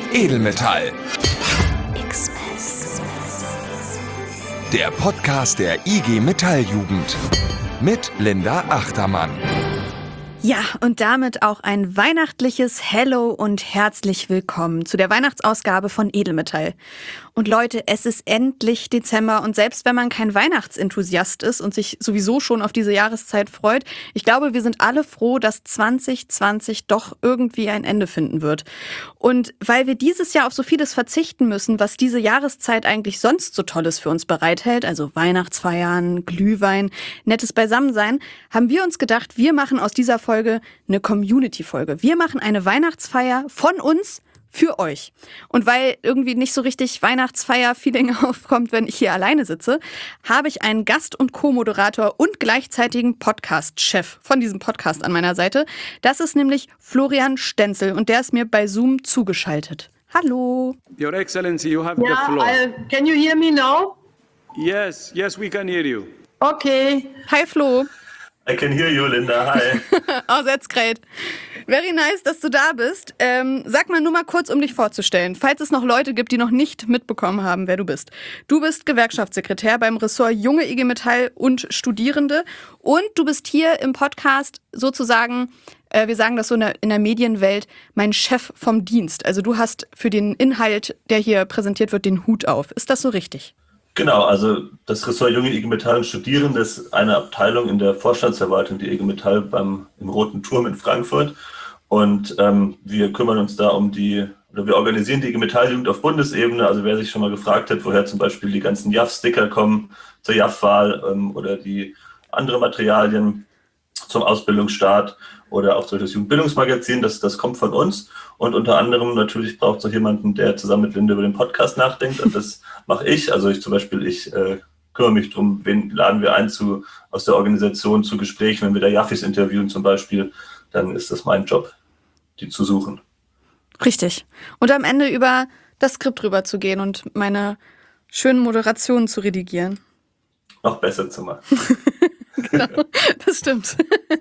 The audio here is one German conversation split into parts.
Edelmetall. Der Podcast der IG Metalljugend mit Linda Achtermann. Ja, und damit auch ein weihnachtliches Hello und herzlich willkommen zu der Weihnachtsausgabe von Edelmetall. Und Leute, es ist endlich Dezember und selbst wenn man kein Weihnachtsenthusiast ist und sich sowieso schon auf diese Jahreszeit freut, ich glaube, wir sind alle froh, dass 2020 doch irgendwie ein Ende finden wird. Und weil wir dieses Jahr auf so vieles verzichten müssen, was diese Jahreszeit eigentlich sonst so Tolles für uns bereithält, also Weihnachtsfeiern, Glühwein, nettes Beisammensein, haben wir uns gedacht, wir machen aus dieser Folge eine Community-Folge. Wir machen eine Weihnachtsfeier von uns für euch. Und weil irgendwie nicht so richtig Weihnachtsfeier-Feeling aufkommt, wenn ich hier alleine sitze, habe ich einen Gast- und Co-Moderator und gleichzeitigen Podcast-Chef von diesem Podcast an meiner Seite. Das ist nämlich Florian Stenzel und der ist mir bei Zoom zugeschaltet. Hallo. Your Excellency, you have the floor. Can you hear me now? Yes, we can hear you. Okay. Hi Flo. I can hear you, Linda. Hi. Oh, that's great. Very nice, dass du da bist. Sag mal nur mal kurz, um dich vorzustellen, falls es noch Leute gibt, die noch nicht mitbekommen haben, wer du bist. Du bist Gewerkschaftssekretär beim Ressort Junge IG Metall und Studierende und du bist hier im Podcast sozusagen, wir sagen das so in der Medienwelt, mein Chef vom Dienst. Also du hast für den Inhalt, der hier präsentiert wird, den Hut auf. Ist das so richtig? Genau, also das Ressort Junge IG Metall und Studierende ist eine Abteilung in der Vorstandsverwaltung der IG Metall im Roten Turm in Frankfurt. Und wir kümmern uns da wir organisieren die IG Metalljugend auf Bundesebene. Also wer sich schon mal gefragt hat, woher zum Beispiel die ganzen JAF-Sticker kommen zur JAF-Wahl oder die andere Materialien zum Ausbildungsstart oder auch durch das Jugendbildungsmagazin, das kommt von uns. Und unter anderem natürlich braucht es auch jemanden, der zusammen mit Linda über den Podcast nachdenkt. Und das mache ich. Also ich kümmere mich darum, wen laden wir ein aus der Organisation zu Gesprächen, wenn wir da Jaffis interviewen zum Beispiel, dann ist das mein Job, die zu suchen. Richtig. Und am Ende über das Skript rüber zu gehen und meine schönen Moderationen zu redigieren. Noch besser zu machen. Genau, das stimmt.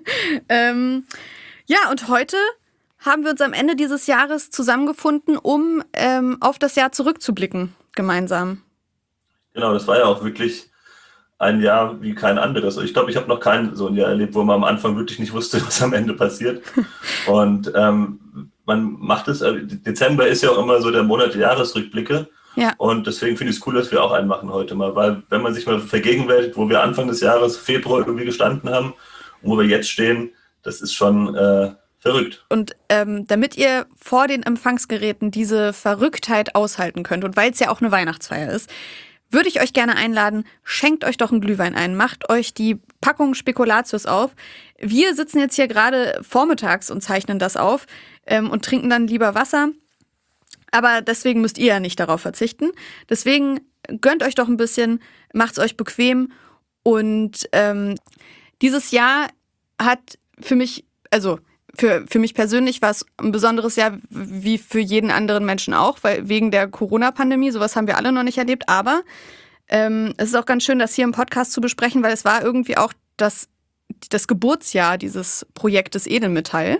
Ja, und heute haben wir uns am Ende dieses Jahres zusammengefunden, um auf das Jahr zurückzublicken, gemeinsam. Genau, das war ja auch wirklich ein Jahr wie kein anderes. Ich glaube, ich habe noch kein so ein Jahr erlebt, wo man am Anfang wirklich nicht wusste, was am Ende passiert. Und man macht es, Dezember ist ja auch immer so der Monat der Jahresrückblicke. Ja. Und deswegen finde ich es cool, dass wir auch einen machen heute mal. Weil wenn man sich mal vergegenwärtigt, wo wir Anfang des Jahres, Februar irgendwie gestanden haben und wo wir jetzt stehen, das ist schon verrückt. Und damit ihr vor den Empfangsgeräten diese Verrücktheit aushalten könnt und weil es ja auch eine Weihnachtsfeier ist, würde ich euch gerne einladen, schenkt euch doch einen Glühwein ein, macht euch die Packung Spekulatius auf. Wir sitzen jetzt hier gerade vormittags und zeichnen das auf und trinken dann lieber Wasser. Aber deswegen müsst ihr ja nicht darauf verzichten. Deswegen gönnt euch doch ein bisschen, macht's euch bequem. Und dieses Jahr hat für mich, also für mich persönlich war es ein besonderes Jahr, wie für jeden anderen Menschen auch, weil wegen der Corona-Pandemie, sowas haben wir alle noch nicht erlebt. Aber es ist auch ganz schön, das hier im Podcast zu besprechen, weil es war irgendwie auch das Geburtsjahr dieses Projektes Edelmetall.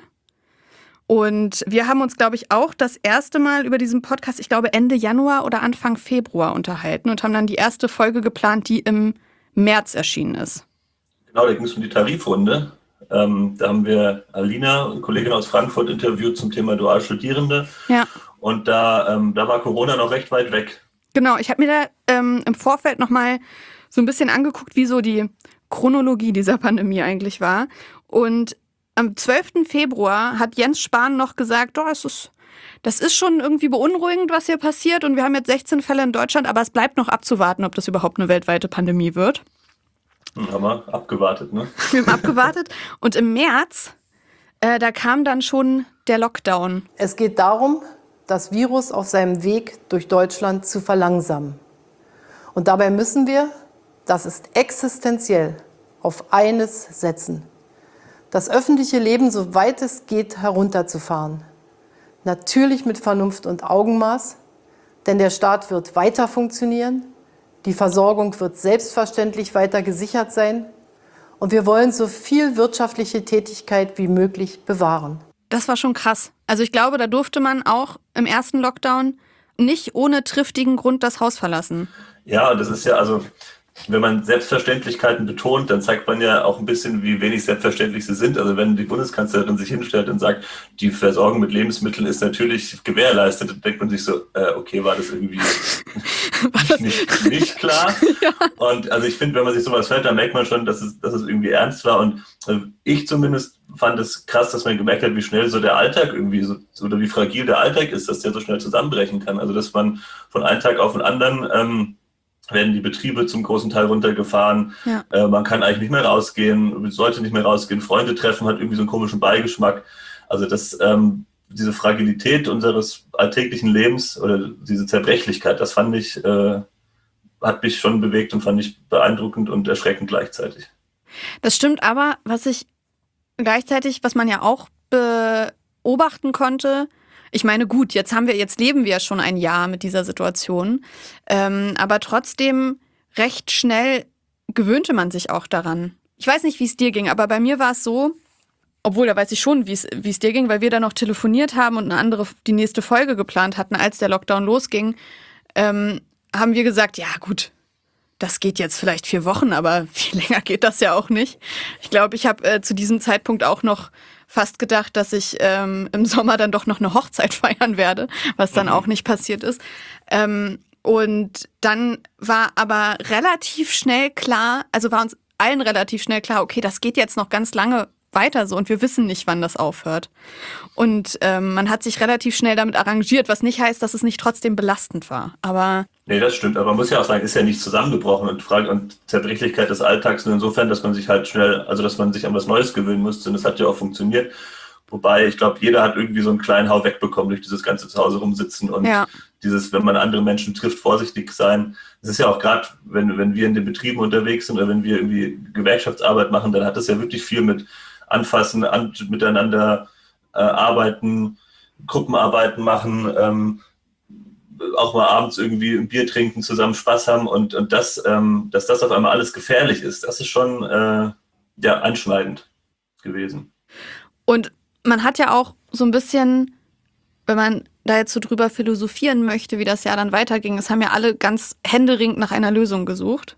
Und wir haben uns, glaube ich, auch das erste Mal über diesen Podcast, ich glaube Ende Januar oder Anfang Februar unterhalten und haben dann die erste Folge geplant, die im März erschienen ist. Genau, da ging es um die Tarifrunde. Da haben wir Alina, eine Kollegin aus Frankfurt, interviewt zum Thema Dualstudierende. Ja. Und da war Corona noch recht weit weg. Genau, ich habe mir da im Vorfeld nochmal so ein bisschen angeguckt, wie so die Chronologie dieser Pandemie eigentlich war. Und am 12. Februar hat Jens Spahn noch gesagt, das ist schon irgendwie beunruhigend, was hier passiert. Und wir haben jetzt 16 Fälle in Deutschland, aber es bleibt noch abzuwarten, ob das überhaupt eine weltweite Pandemie wird. Haben wir abgewartet, ne? Wir haben abgewartet. Und im März, da kam dann schon der Lockdown. Es geht darum, das Virus auf seinem Weg durch Deutschland zu verlangsamen. Und dabei müssen wir, das ist existenziell, auf eines setzen: das öffentliche Leben, soweit es geht, herunterzufahren. Natürlich mit Vernunft und Augenmaß, denn der Staat wird weiter funktionieren, die Versorgung wird selbstverständlich weiter gesichert sein und wir wollen so viel wirtschaftliche Tätigkeit wie möglich bewahren. das war schon krass. Also ich glaube, da durfte man auch im ersten Lockdown nicht ohne triftigen Grund das Haus verlassen. Ja, das ist ja, also wenn man Selbstverständlichkeiten betont, dann zeigt man ja auch ein bisschen, wie wenig selbstverständlich sie sind. Also wenn die Bundeskanzlerin sich hinstellt und sagt, die Versorgung mit Lebensmitteln ist natürlich gewährleistet, dann denkt man sich so, okay, war das irgendwie nicht klar? Ja. Und also ich finde, wenn man sich sowas hört, dann merkt man schon, dass es irgendwie ernst war. Und ich zumindest fand es krass, dass man gemerkt hat, wie schnell so der Alltag irgendwie so, oder wie fragil der Alltag ist, dass der so schnell zusammenbrechen kann. Also dass man von einem Tag auf den anderen werden die Betriebe zum großen Teil runtergefahren. Ja. Man kann eigentlich nicht mehr rausgehen, sollte nicht mehr rausgehen. Freunde treffen hat irgendwie so einen komischen Beigeschmack. Also diese Fragilität unseres alltäglichen Lebens oder diese Zerbrechlichkeit, das fand ich, hat mich schon bewegt und fand ich beeindruckend und erschreckend gleichzeitig. Das stimmt aber, was man ja auch beobachten konnte. Ich meine, gut, jetzt leben wir ja schon ein Jahr mit dieser Situation, aber trotzdem recht schnell gewöhnte man sich auch daran. Ich weiß nicht, wie es dir ging, aber bei mir war es so, obwohl, da weiß ich schon, wie es dir ging, weil wir dann noch telefoniert haben und die nächste Folge geplant hatten, als der Lockdown losging, haben wir gesagt, ja gut, das geht jetzt vielleicht 4 Wochen, aber viel länger geht das ja auch nicht. Ich glaube, ich habe zu diesem Zeitpunkt auch noch fast gedacht, dass ich im Sommer dann doch noch eine Hochzeit feiern werde, was dann auch nicht passiert ist. Und dann war aber relativ schnell klar, also war uns allen relativ schnell klar, okay, das geht jetzt noch ganz lange weiter so und wir wissen nicht, wann das aufhört. Und man hat sich relativ schnell damit arrangiert, was nicht heißt, dass es nicht trotzdem belastend war. Aber nee, das stimmt. Aber man muss ja auch sagen, ist ja nicht zusammengebrochen und Zerbrechlichkeit des Alltags nur insofern, dass man sich halt dass man sich an was Neues gewöhnen musste. Und das hat ja auch funktioniert. Wobei, ich glaube, jeder hat irgendwie so einen kleinen Hau wegbekommen durch dieses ganze Zuhause rumsitzen und dieses, wenn man andere Menschen trifft, vorsichtig sein. Das ist ja auch gerade, wenn wir in den Betrieben unterwegs sind oder wenn wir irgendwie Gewerkschaftsarbeit machen, dann hat das ja wirklich viel mit Anfassen, miteinander arbeiten, Gruppenarbeiten machen, auch mal abends irgendwie ein Bier trinken, zusammen Spaß haben und dass das auf einmal alles gefährlich ist, das ist schon einschneidend gewesen. Und man hat ja auch so ein bisschen, wenn man da jetzt so drüber philosophieren möchte, wie das Jahr dann weiterging, es haben ja alle ganz händeringend nach einer Lösung gesucht.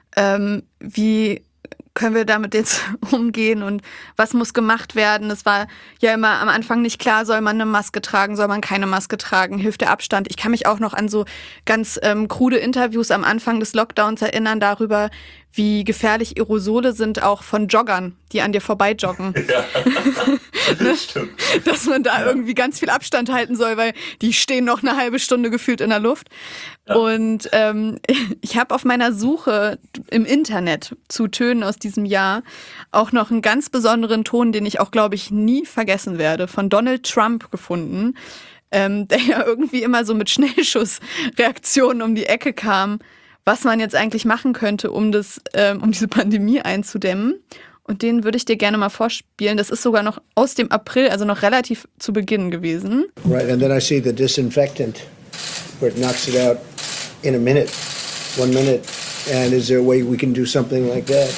Wie können wir damit jetzt umgehen und was muss gemacht werden? Es war ja immer am Anfang nicht klar, soll man eine Maske tragen, soll man keine Maske tragen, hilft der Abstand? Ich kann mich auch noch an so ganz krude Interviews am Anfang des Lockdowns erinnern darüber, wie gefährlich Aerosole sind, auch von Joggern, die an dir vorbei joggen. Ja, das stimmt. Dass man da irgendwie ganz viel Abstand halten soll, weil die stehen noch eine halbe Stunde gefühlt in der Luft. Ja. Und ich habe auf meiner Suche im Internet zu Tönen aus diesem Jahr auch noch einen ganz besonderen Ton, den ich auch, glaube ich, nie vergessen werde, von Donald Trump gefunden, der ja irgendwie immer so mit Schnellschussreaktionen um die Ecke kam, was man jetzt eigentlich machen könnte, um diese Pandemie einzudämmen. Und den würde ich dir gerne mal vorspielen. Das ist sogar noch aus dem April, also noch relativ zu Beginn gewesen. Right, and then I see the disinfectant, where it knocks it out in a minute, 1 minute. And is there a way we can do something like that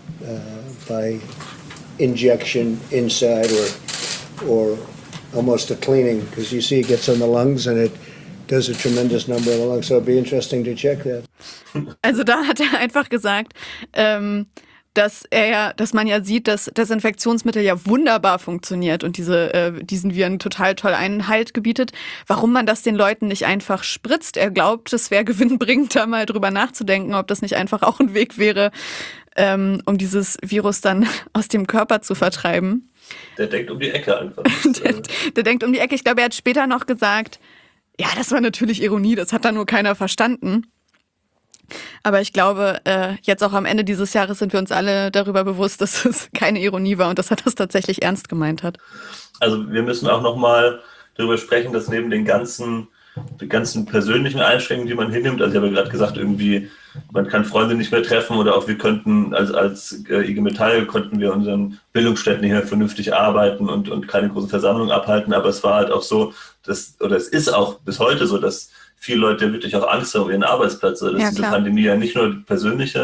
by injection inside or almost a cleaning? Because you see it gets on the lungs and it does a tremendous number on the lungs. So it'd be interesting to check that. Also da hat er einfach gesagt, dass man ja sieht, dass Desinfektionsmittel ja wunderbar funktioniert und diesen Viren total toll einen Halt gebietet. Warum man das den Leuten nicht einfach spritzt? Er glaubt, es wäre gewinnbringend, da mal drüber nachzudenken, ob das nicht einfach auch ein Weg wäre, um dieses Virus dann aus dem Körper zu vertreiben. Der denkt um die Ecke einfach. Der denkt um die Ecke. Ich glaube, er hat später noch gesagt, ja, das war natürlich Ironie, das hat da nur keiner verstanden. Aber ich glaube, jetzt auch am Ende dieses Jahres sind wir uns alle darüber bewusst, dass es keine Ironie war und dass er das tatsächlich ernst gemeint hat. Also wir müssen auch nochmal darüber sprechen, dass neben den ganzen persönlichen Einschränkungen, die man hinnimmt, also ich habe ja gerade gesagt, irgendwie, man kann Freunde nicht mehr treffen oder auch wir könnten, als IG Metall konnten wir unseren Bildungsstätten nicht mehr vernünftig arbeiten und keine großen Versammlungen abhalten, aber es war halt auch so, es ist auch bis heute so, dass viele Leute wirklich auch Angst haben um ihren Arbeitsplatz, dass diese Pandemie ja nicht nur persönliche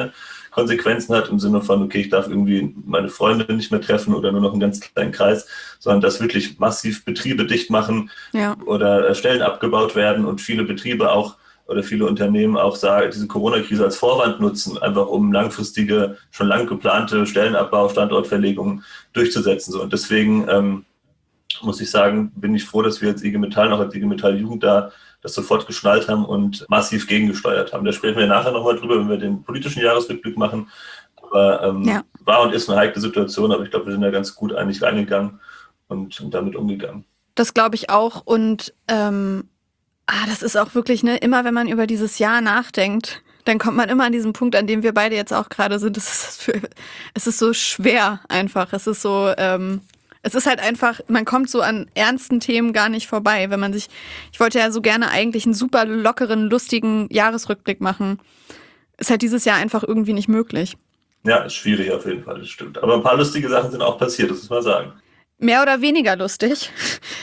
Konsequenzen hat im Sinne von, okay, ich darf irgendwie meine Freunde nicht mehr treffen oder nur noch einen ganz kleinen Kreis, sondern dass wirklich massiv Betriebe dicht machen oder Stellen abgebaut werden und viele Betriebe auch oder viele Unternehmen auch sagen, diese Corona-Krise als Vorwand nutzen, einfach um langfristige, schon lang geplante Stellenabbau, Standortverlegungen durchzusetzen. So. Und deswegen muss ich sagen, bin ich froh, dass wir als IG Metall, auch als IG Metall Jugend da das sofort geschnallt haben und massiv gegengesteuert haben. Da sprechen wir nachher nochmal drüber, wenn wir den politischen Jahresrückblick machen. Aber war und ist eine heikle Situation, aber ich glaube, wir sind da ganz gut eigentlich reingegangen und damit umgegangen. Das glaube ich auch. Und das ist auch wirklich, ne, immer wenn man über dieses Jahr nachdenkt, dann kommt man immer an diesen Punkt, an dem wir beide jetzt auch gerade sind. Es ist so schwer einfach. Es ist so, es ist halt einfach, man kommt so an ernsten Themen gar nicht vorbei. Ich wollte ja so gerne eigentlich einen super lockeren, lustigen Jahresrückblick machen. Ist halt dieses Jahr einfach irgendwie nicht möglich. Ja, ist schwierig auf jeden Fall, das stimmt. Aber ein paar lustige Sachen sind auch passiert, das muss man sagen. Mehr oder weniger lustig.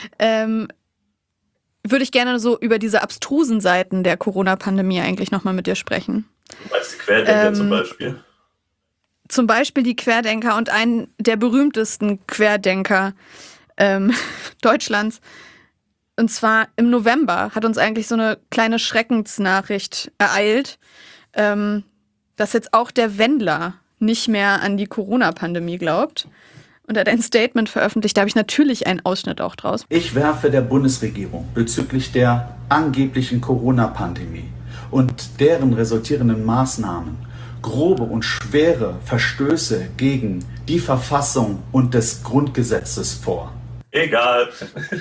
Würde ich gerne so über diese abstrusen Seiten der Corona-Pandemie eigentlich nochmal mit dir sprechen. Du meinst die Querdenker zum Beispiel? Zum Beispiel die Querdenker und einen der berühmtesten Querdenker Deutschlands. Und zwar im November hat uns eigentlich so eine kleine Schreckensnachricht ereilt, dass jetzt auch der Wendler nicht mehr an die Corona-Pandemie glaubt. Und er hat ein Statement veröffentlicht, da habe ich natürlich einen Ausschnitt auch draus. Ich werfe der Bundesregierung bezüglich der angeblichen Corona-Pandemie und deren resultierenden Maßnahmen grobe und schwere Verstöße gegen die Verfassung und des Grundgesetzes vor. Egal.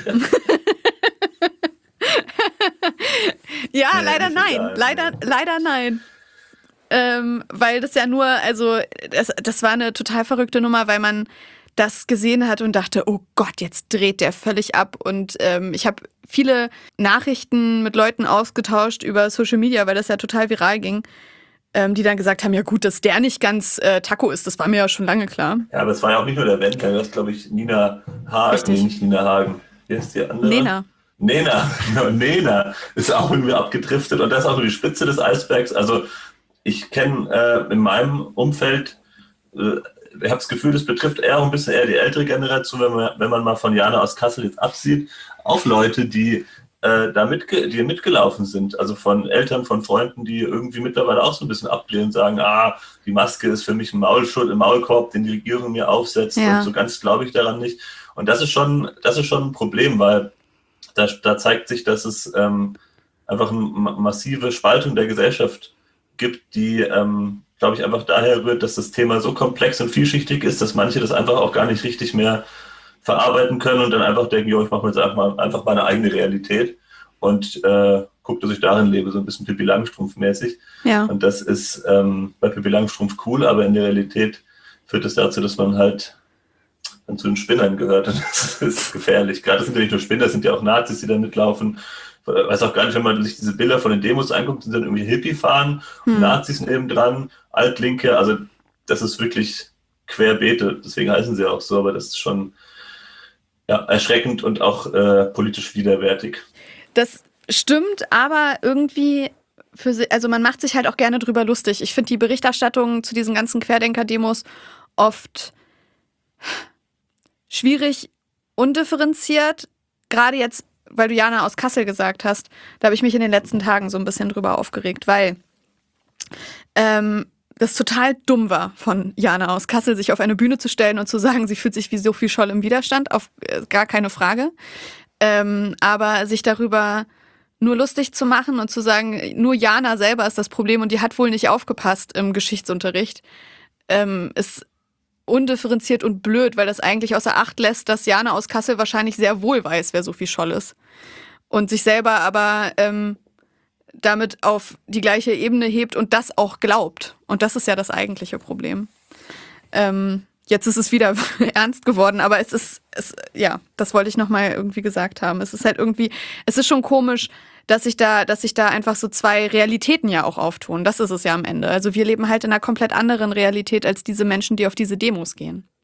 Ja, nee, leider nein. Egal. Leider nein. Weil das ja nur, also das war eine total verrückte Nummer, weil man das gesehen hat und dachte, oh Gott, jetzt dreht der völlig ab. Und ich habe viele Nachrichten mit Leuten ausgetauscht über Social Media, weil das ja total viral ging, die dann gesagt haben, ja gut, dass der nicht ganz Taco ist, das war mir ja schon lange klar. Ja, aber es war ja auch nicht nur der Wendler, das ist, glaube ich, Nina Hagen. Nee, nicht Nina Hagen. Wer ist die andere? Nena ist auch irgendwie abgedriftet und das ist auch nur die Spitze des Eisbergs. Also ich kenne in meinem Umfeld, ich habe das Gefühl, das betrifft eher ein bisschen eher die ältere Generation, wenn man mal von Jana aus Kassel jetzt absieht, auch Leute, die die mitgelaufen sind, also von Eltern, von Freunden, die irgendwie mittlerweile auch so ein bisschen ablehnen, sagen, die Maske ist für mich ein Maulkorb, den die Regierung mir aufsetzt und so ganz glaube ich daran nicht. Und das ist schon ein Problem, weil da zeigt sich, dass es einfach eine massive Spaltung der Gesellschaft gibt, die, glaube ich, einfach daher rührt, dass das Thema so komplex und vielschichtig ist, dass manche das einfach auch gar nicht richtig mehr verarbeiten können und dann einfach denken, ich mache mir jetzt einfach meine eigene Realität und gucke, dass ich darin lebe, so ein bisschen Pippi Langstrumpf-mäßig. Ja. Und das ist bei Pippi Langstrumpf cool, aber in der Realität führt es dazu, dass man halt dann zu den Spinnern gehört und das ist gefährlich. Gerade sind ja nicht nur Spinner, das sind ja auch Nazis, die da mitlaufen. Ich weiß auch gar nicht, wenn man sich diese Bilder von den Demos anguckt, sind dann irgendwie Hippie-Fahren, Nazis nebendran, Altlinke, also das ist wirklich querbeete, deswegen heißen sie auch so, aber das ist schon erschreckend und auch politisch widerwärtig. Das stimmt, aber irgendwie, also man macht sich halt auch gerne drüber lustig. Ich finde die Berichterstattung zu diesen ganzen Querdenker-Demos oft schwierig, undifferenziert, gerade jetzt, weil du Jana aus Kassel gesagt hast, da habe ich mich in den letzten Tagen so ein bisschen drüber aufgeregt, weil das total dumm war von Jana aus Kassel, sich auf eine Bühne zu stellen und zu sagen, sie fühlt sich wie Sophie Scholl im Widerstand, auf gar keine Frage. Aber sich darüber nur lustig zu machen und zu sagen, nur Jana selber ist das Problem und die hat wohl nicht aufgepasst im Geschichtsunterricht, ist undifferenziert und blöd, weil das eigentlich außer Acht lässt, dass Jana aus Kassel wahrscheinlich sehr wohl weiß, wer Sophie Scholl ist. Und sich selber aber damit auf die gleiche Ebene hebt und das auch glaubt. Und das ist ja das eigentliche Problem. Jetzt ist es wieder ernst geworden, aber das wollte ich nochmal irgendwie gesagt haben. Es ist halt irgendwie, es ist schon komisch, dass sich da einfach so zwei Realitäten ja auch auftun. Das ist es ja am Ende. Also wir leben halt in einer komplett anderen Realität als diese Menschen, die auf diese Demos gehen.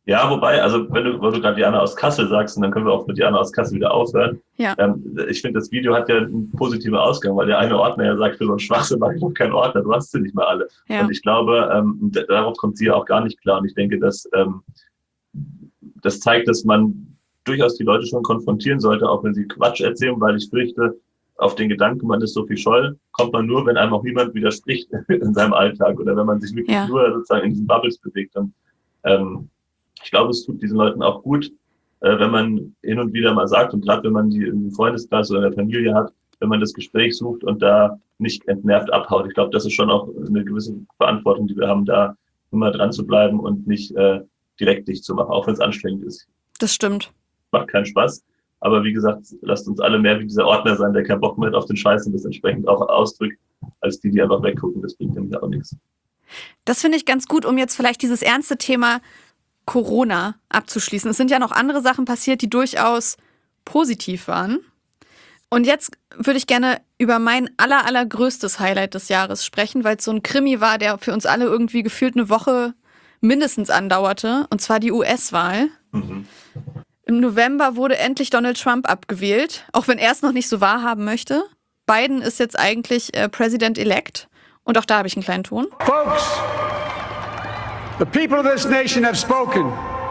Ja, wobei, also weil du gerade Jana aus Kassel sagst, und dann können wir auch mit Jana aus Kassel wieder aufhören. Ja. Ich finde, das Video hat ja einen positiven Ausgang, weil der eine Ordner ja sagt, für so einen Schwachsinn mache ich noch keinen Ordner, du hast sie nicht mal alle. Ja. Und ich glaube, darauf kommt sie ja auch gar nicht klar. Und ich denke, dass das zeigt, dass man durchaus die Leute schon konfrontieren sollte, auch wenn sie Quatsch erzählen, weil ich fürchte, auf den Gedanken, man ist Sophie Scholl, kommt man nur, wenn einem auch niemand widerspricht in seinem Alltag oder wenn man sich wirklich nur sozusagen in diesen Bubbles bewegt. Und ich glaube, es tut diesen Leuten auch gut, wenn man hin und wieder mal sagt, und gerade wenn man die im Freundeskreis oder in der Familie hat, wenn man das Gespräch sucht und da nicht entnervt abhaut. Ich glaube, das ist schon auch eine gewisse Verantwortung, die wir haben, da immer dran zu bleiben und nicht direkt dicht zu machen, auch wenn es anstrengend ist. Das stimmt. Macht keinen Spaß. Aber wie gesagt, lasst uns alle mehr wie dieser Ordner sein, der keinen Bock mehr hat auf den Scheiß und das entsprechend auch ausdrückt, als die einfach weggucken. Das bringt nämlich auch nichts. Das finde ich ganz gut, um jetzt vielleicht dieses ernste Thema Corona abzuschließen. Es sind ja noch andere Sachen passiert, die durchaus positiv waren. Und jetzt würde ich gerne über mein allergrößtes Highlight des Jahres sprechen, weil es so ein Krimi war, der für uns alle irgendwie gefühlt eine Woche mindestens andauerte, und zwar die US-Wahl. Mhm. Im November wurde endlich Donald Trump abgewählt, auch wenn er es noch nicht so wahrhaben möchte. Biden ist jetzt eigentlich President-elect. Und auch da habe ich einen kleinen Ton. Folks, the people of this nation have spoken.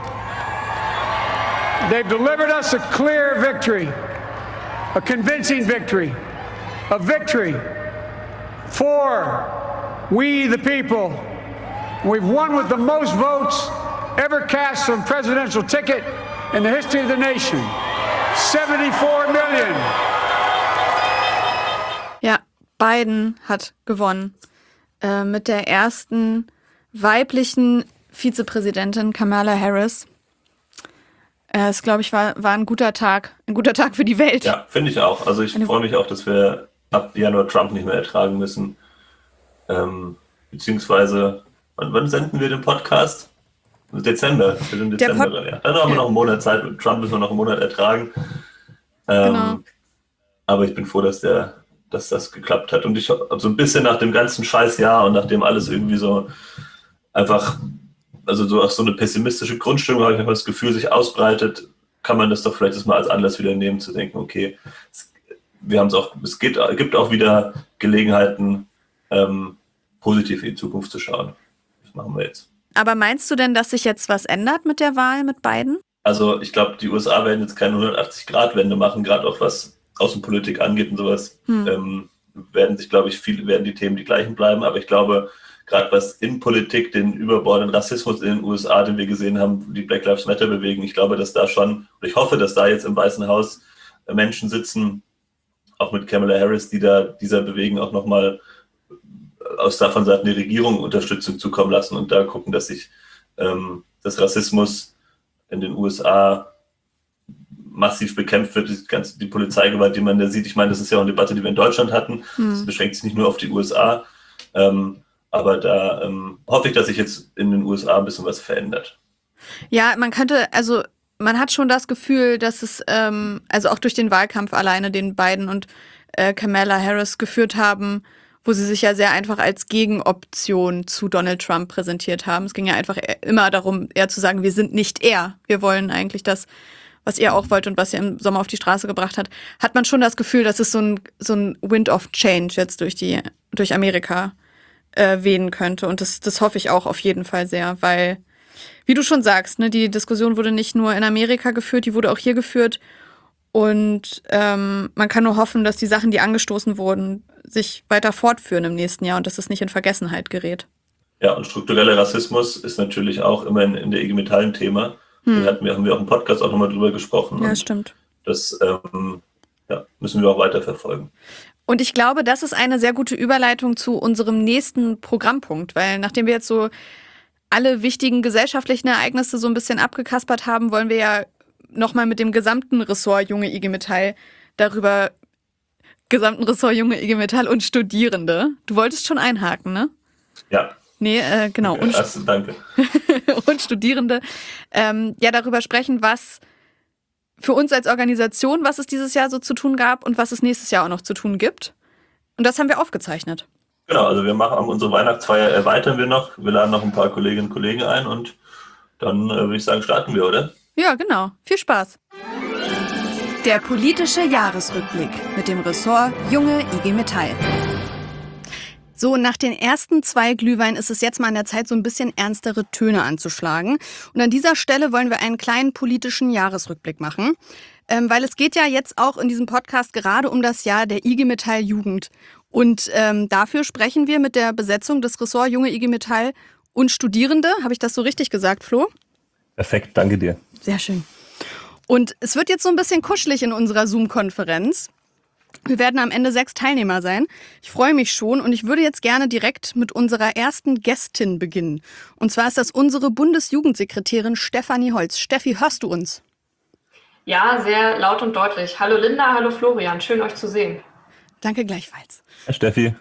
They've delivered us a clear victory, a convincing victory, a victory for we the people. We've won with the most votes ever cast on a presidential ticket in the history of the nation. 74 million. Ja, Biden hat gewonnen. Mit der ersten weiblichen Vizepräsidentin Kamala Harris. Es, glaube ich, war ein guter Tag für die Welt. Ja, finde ich auch. Also ich freue mich auch, dass wir ab Januar Trump nicht mehr ertragen müssen. Beziehungsweise, wann senden wir den Podcast? Dezember. Wir sind Dezember dran, ja. Dann haben wir noch einen Monat Zeit. Mit Trump müssen wir noch einen Monat ertragen. Genau. Aber ich bin froh, dass das geklappt hat. Und ich habe so ein bisschen nach dem ganzen Scheißjahr und nachdem alles irgendwie so einfach, also so auch so eine pessimistische Grundstimmung, habe ich einfach das Gefühl, sich ausbreitet, kann man das doch vielleicht das mal als Anlass wieder nehmen, zu denken, okay, es gibt auch wieder Gelegenheiten, positiv in die Zukunft zu schauen. Das machen wir jetzt. Aber meinst du denn, dass sich jetzt was ändert mit der Wahl mit Biden? Also ich glaube, die USA werden jetzt keine 180-Grad-Wende machen, gerade auch was Außenpolitik angeht und sowas, werden die Themen die gleichen bleiben. Aber ich glaube, gerade was Innenpolitik, den überbordenden Rassismus in den USA, den wir gesehen haben, die Black Lives Matter bewegen, ich glaube, dass da schon, und ich hoffe, dass da jetzt im Weißen Haus Menschen sitzen, auch mit Kamala Harris, die da dieser Bewegung auch nochmal von Seiten der Regierung Unterstützung zukommen lassen und da gucken, dass sich das Rassismus in den USA massiv bekämpft wird, die Polizeigewalt, die man da sieht. Ich meine, das ist ja auch eine Debatte, die wir in Deutschland hatten. Das beschränkt sich nicht nur auf die USA. Aber da hoffe ich, dass sich jetzt in den USA ein bisschen was verändert. Ja, man hat schon das Gefühl, dass es, also auch durch den Wahlkampf alleine, den Biden und Kamala Harris geführt haben, wo sie sich ja sehr einfach als Gegenoption zu Donald Trump präsentiert haben. Es ging ja einfach immer darum, eher zu sagen, wir sind nicht er. Wir wollen eigentlich das, was ihr auch wollt und was ihr im Sommer auf die Straße gebracht hat man schon das Gefühl, dass es so ein Wind of Change jetzt durch Amerika wehen könnte. Und das hoffe ich auch auf jeden Fall sehr, weil, wie du schon sagst, ne, die Diskussion wurde nicht nur in Amerika geführt, die wurde auch hier geführt. Und man kann nur hoffen, dass die Sachen, die angestoßen wurden, sich weiter fortführen im nächsten Jahr und dass es nicht in Vergessenheit gerät. Ja, und struktureller Rassismus ist natürlich auch immer in der IG Metall ein Thema. Da haben wir auch im Podcast auch nochmal drüber gesprochen. Ja, stimmt. Das müssen wir auch weiter verfolgen. Und ich glaube, das ist eine sehr gute Überleitung zu unserem nächsten Programmpunkt, weil nachdem wir jetzt so alle wichtigen gesellschaftlichen Ereignisse so ein bisschen abgekaspert haben, wollen wir ja nochmal mit dem gesamten Ressort Junge IG Metall und Studierende. Du wolltest schon einhaken, ne? Ja. Nee, genau. Und danke. und Studierende darüber sprechen, was für uns als Organisation, was es dieses Jahr so zu tun gab und was es nächstes Jahr auch noch zu tun gibt. Und das haben wir aufgezeichnet. Genau, also wir machen unsere Weihnachtsfeier, erweitern wir noch. Wir laden noch ein paar Kolleginnen und Kollegen ein und Dann würde ich sagen, starten wir, oder? Ja, genau. Viel Spaß. Der politische Jahresrückblick mit dem Ressort Junge IG Metall. So, nach den ersten 2 Glühwein ist es jetzt mal an der Zeit, so ein bisschen ernstere Töne anzuschlagen. Und an dieser Stelle wollen wir einen kleinen politischen Jahresrückblick machen. Weil es geht ja jetzt auch in diesem Podcast gerade um das Jahr der IG Metall Jugend. Und dafür sprechen wir mit der Besetzung des Ressort Junge IG Metall und Studierende. Habe ich das so richtig gesagt, Flo? Perfekt, danke dir. Sehr schön. Und es wird jetzt so ein bisschen kuschelig in unserer Zoom-Konferenz. Wir werden am Ende 6 Teilnehmer sein. Ich freue mich schon und ich würde jetzt gerne direkt mit unserer ersten Gästin beginnen. Und zwar ist das unsere Bundesjugendsekretärin Stefanie Holz. Steffi, hörst du uns? Ja, sehr laut und deutlich. Hallo Linda, hallo Florian, schön euch zu sehen. Danke gleichfalls. Herr Steffi.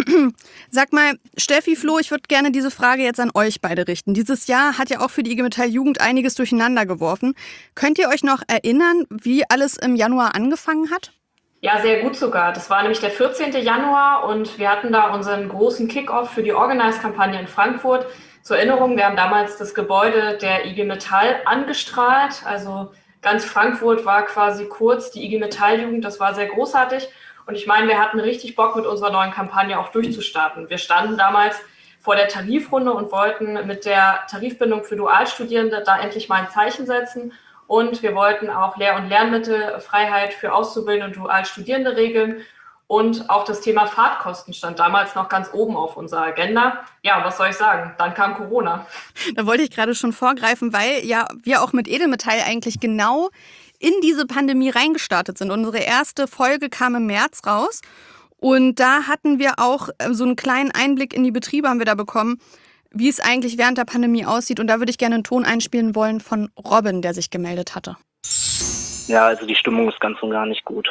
Sag mal, Steffi, Flo, ich würde gerne diese Frage jetzt an euch beide richten. Dieses Jahr hat ja auch für die IG Metall Jugend einiges durcheinander geworfen. Könnt ihr euch noch erinnern, wie alles im Januar angefangen hat? Ja, sehr gut sogar. Das war nämlich der 14. Januar und wir hatten da unseren großen Kick-Off für die Organize-Kampagne in Frankfurt. Zur Erinnerung, wir haben damals das Gebäude der IG Metall angestrahlt. Also ganz Frankfurt war quasi kurz die IG Metall Jugend. Das war sehr großartig. Und ich meine, wir hatten richtig Bock, mit unserer neuen Kampagne auch durchzustarten. Wir standen damals vor der Tarifrunde und wollten mit der Tarifbindung für Dualstudierende da endlich mal ein Zeichen setzen. Und wir wollten auch Lehr- und Lernmittelfreiheit für Auszubildende und Dualstudierende regeln. Und auch das Thema Fahrtkosten stand damals noch ganz oben auf unserer Agenda. Ja, was soll ich sagen? Dann kam Corona. Da wollte ich gerade schon vorgreifen, weil ja wir auch mit Edelmetall eigentlich genau in diese Pandemie reingestartet sind. Unsere erste Folge kam im März raus und da hatten wir auch so einen kleinen Einblick in die Betriebe haben wir da bekommen, wie es eigentlich während der Pandemie aussieht. Und da würde ich gerne einen Ton einspielen wollen von Robin, der sich gemeldet hatte. Ja, also die Stimmung ist ganz und gar nicht gut.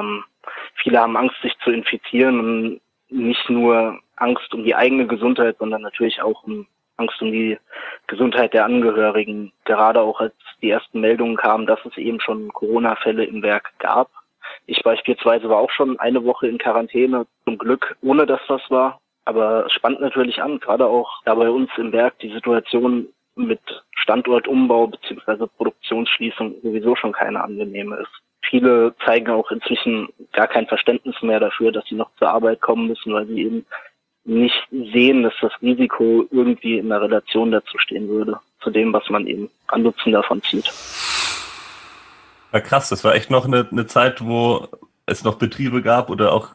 Viele haben Angst, sich zu infizieren und nicht nur Angst um die eigene Gesundheit, sondern natürlich auch Angst um die Gesundheit der Angehörigen. Gerade auch als die ersten Meldungen kamen, dass es eben schon Corona-Fälle im Werk gab. Ich beispielsweise war auch schon eine Woche in Quarantäne, zum Glück, ohne dass das war. Aber es spannt natürlich an, gerade auch da bei uns im Werk die Situation mit Standortumbau bzw. Produktionsschließung sowieso schon keine angenehme ist. Viele zeigen auch inzwischen gar kein Verständnis mehr dafür, dass sie noch zur Arbeit kommen müssen, weil sie eben nicht sehen, dass das Risiko irgendwie in einer Relation dazu stehen würde, zu dem, was man eben an Nutzen davon zieht. War krass, das war echt noch eine Zeit, wo es noch Betriebe gab oder auch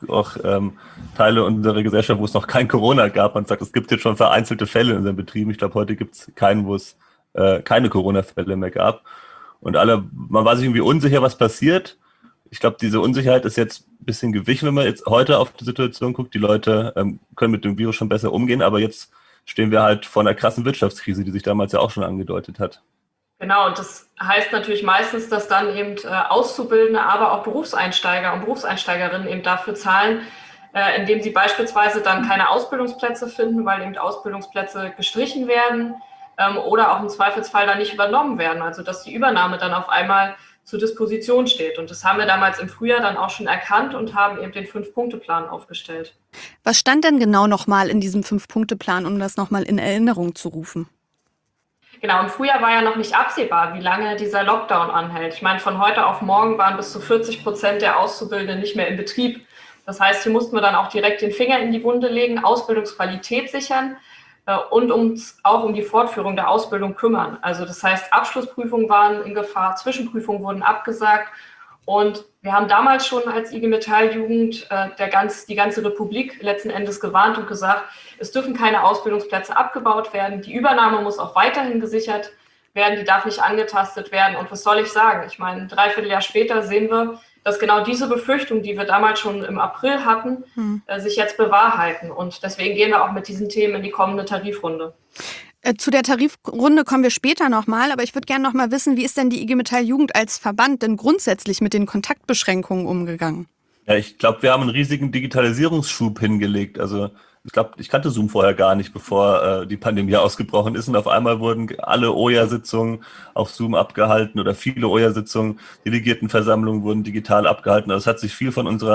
Teile unserer Gesellschaft, wo es noch kein Corona gab. Man sagt, es gibt jetzt schon vereinzelte Fälle in unseren Betrieben. Ich glaube, heute gibt es keinen, wo es keine Corona-Fälle mehr gab. Und man war sich irgendwie unsicher, was passiert. Ich glaube, diese Unsicherheit ist jetzt ein bisschen gewichen, wenn man jetzt heute auf die Situation guckt. Die Leute können mit dem Virus schon besser umgehen, aber jetzt stehen wir halt vor einer krassen Wirtschaftskrise, die sich damals ja auch schon angedeutet hat. Genau, und das heißt natürlich meistens, dass dann eben Auszubildende, aber auch Berufseinsteiger und Berufseinsteigerinnen eben dafür zahlen, indem sie beispielsweise dann keine Ausbildungsplätze finden, weil eben Ausbildungsplätze gestrichen werden oder auch im Zweifelsfall dann nicht übernommen werden. Also dass die Übernahme dann auf einmal zur Disposition steht. Und das haben wir damals im Frühjahr dann auch schon erkannt und haben eben den 5-Punkte-Plan aufgestellt. Was stand denn genau nochmal in diesem 5-Punkte-Plan, um das nochmal in Erinnerung zu rufen? Genau, im Frühjahr war ja noch nicht absehbar, wie lange dieser Lockdown anhält. Ich meine, von heute auf morgen waren bis zu 40% der Auszubildenden nicht mehr im Betrieb. Das heißt, hier mussten wir dann auch direkt den Finger in die Wunde legen, Ausbildungsqualität sichern und uns auch um die Fortführung der Ausbildung kümmern. Also das heißt, Abschlussprüfungen waren in Gefahr, Zwischenprüfungen wurden abgesagt. Und wir haben damals schon als IG Metall Jugend die ganze Republik letzten Endes gewarnt und gesagt, es dürfen keine Ausbildungsplätze abgebaut werden. Die Übernahme muss auch weiterhin gesichert werden, die darf nicht angetastet werden. Und was soll ich sagen? Ich meine, 3/4 Jahr später sehen wir, dass genau diese Befürchtungen, die wir damals schon im April hatten, sich jetzt bewahrheiten. Und deswegen gehen wir auch mit diesen Themen in die kommende Tarifrunde. Zu der Tarifrunde kommen wir später nochmal, aber ich würde gerne nochmal wissen, wie ist denn die IG Metall Jugend als Verband denn grundsätzlich mit den Kontaktbeschränkungen umgegangen? Ja, ich glaube, wir haben einen riesigen Digitalisierungsschub hingelegt. Also ich glaube, ich kannte Zoom vorher gar nicht, bevor die Pandemie ausgebrochen ist. Und auf einmal wurden alle OJA-Sitzungen auf Zoom abgehalten oder viele OJA-Sitzungen, Delegiertenversammlungen wurden digital abgehalten. Also es hat sich viel von unserer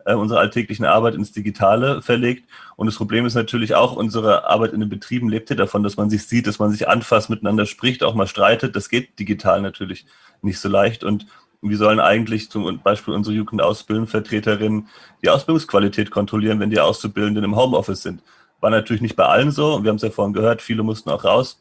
unsere alltäglichen Arbeit ins Digitale verlegt. Und das Problem ist natürlich auch, unsere Arbeit in den Betrieben lebt ja davon, dass man sich sieht, dass man sich anfasst, miteinander spricht, auch mal streitet. Das geht digital natürlich nicht so leicht. Und wir sollen eigentlich zum Beispiel unsere Jugendausbildungsvertreterinnen die Ausbildungsqualität kontrollieren, wenn die Auszubildenden im Homeoffice sind. War natürlich nicht bei allen so. Wir haben es ja vorhin gehört, viele mussten auch raus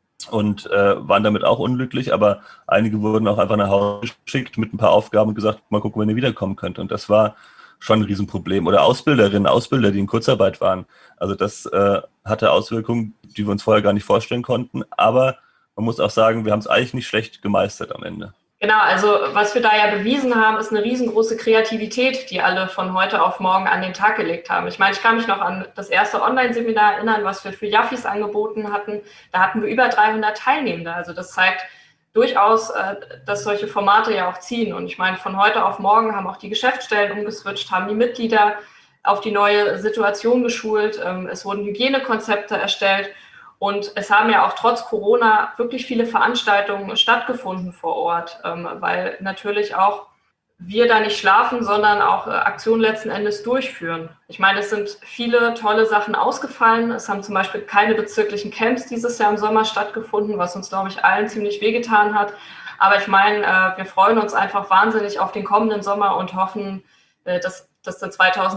und waren damit auch unglücklich, aber einige wurden auch einfach nach Hause geschickt mit ein paar Aufgaben und gesagt, mal gucken, wenn ihr wiederkommen könnt. Und das war schon ein Riesenproblem. Oder Ausbilderinnen, Ausbilder, die in Kurzarbeit waren. Also das hatte Auswirkungen, die wir uns vorher gar nicht vorstellen konnten. Aber man muss auch sagen, wir haben es eigentlich nicht schlecht gemeistert am Ende. Genau, also was wir da ja bewiesen haben, ist eine riesengroße Kreativität, die alle von heute auf morgen an den Tag gelegt haben. Ich meine, ich kann mich noch an das erste Online-Seminar erinnern, was wir für Jaffis angeboten hatten. Da hatten wir über 300 Teilnehmende. Also das zeigt durchaus, dass solche Formate ja auch ziehen. Und ich meine, von heute auf morgen haben auch die Geschäftsstellen umgeswitcht, haben die Mitglieder auf die neue Situation geschult. Es wurden Hygienekonzepte erstellt. Und es haben ja auch trotz Corona wirklich viele Veranstaltungen stattgefunden vor Ort, weil natürlich auch wir da nicht schlafen, sondern auch Aktionen letzten Endes durchführen. Ich meine, es sind viele tolle Sachen ausgefallen. Es haben zum Beispiel keine bezirklichen Camps dieses Jahr im Sommer stattgefunden, was uns, glaube ich, allen ziemlich wehgetan hat. Aber ich meine, wir freuen uns einfach wahnsinnig auf den kommenden Sommer und hoffen, dass das dann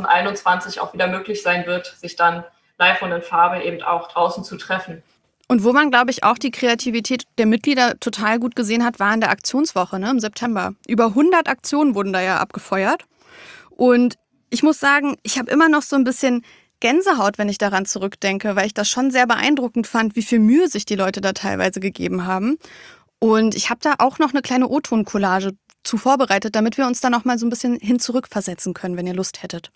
2021 auch wieder möglich sein wird, sich dann live und in Farbe eben auch draußen zu treffen. Und wo man, glaube ich, auch die Kreativität der Mitglieder total gut gesehen hat, war in der Aktionswoche, ne, im September. Über 100 Aktionen wurden da ja abgefeuert. Und ich muss sagen, ich habe immer noch so ein bisschen Gänsehaut, wenn ich daran zurückdenke, weil ich das schon sehr beeindruckend fand, wie viel Mühe sich die Leute da teilweise gegeben haben. Und ich habe da auch noch eine kleine O-Ton-Collage zu vorbereitet, damit wir uns da noch mal so ein bisschen hin zurückversetzen können, wenn ihr Lust hättet.